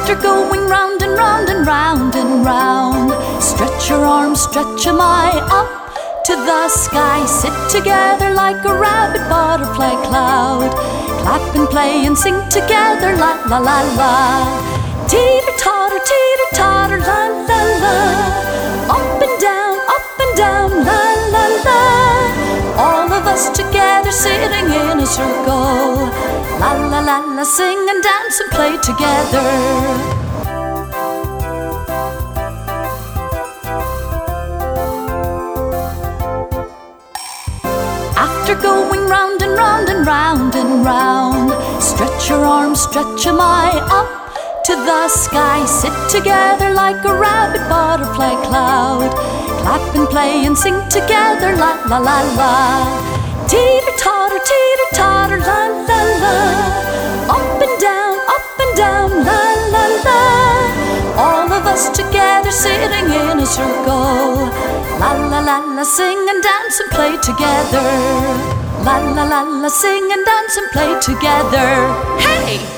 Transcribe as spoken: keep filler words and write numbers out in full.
After going round and round and round and round, stretch your arms, stretch 'em high up to the sky. Sit together like a rabbit butterfly cloud. Clap and play and sing together, la la la la. Teeter-totter, teeter-totter, la la la. Up and down, up and down, la la la. All of us together sitting in a circle. La la la la, sing and dance and play together. After going round and round and round and round, stretch your arms, stretch 'em high up to the sky. Sit together like a rabbit butterfly cloud. Clap and play and sing together, la la la la. Teeter-totter, teeter-totter, la la la. Up and down, up and down, la la la. All of us together sitting in a circle. La la la la, sing and dance and play together. La la la la, sing and dance and play together. Hey!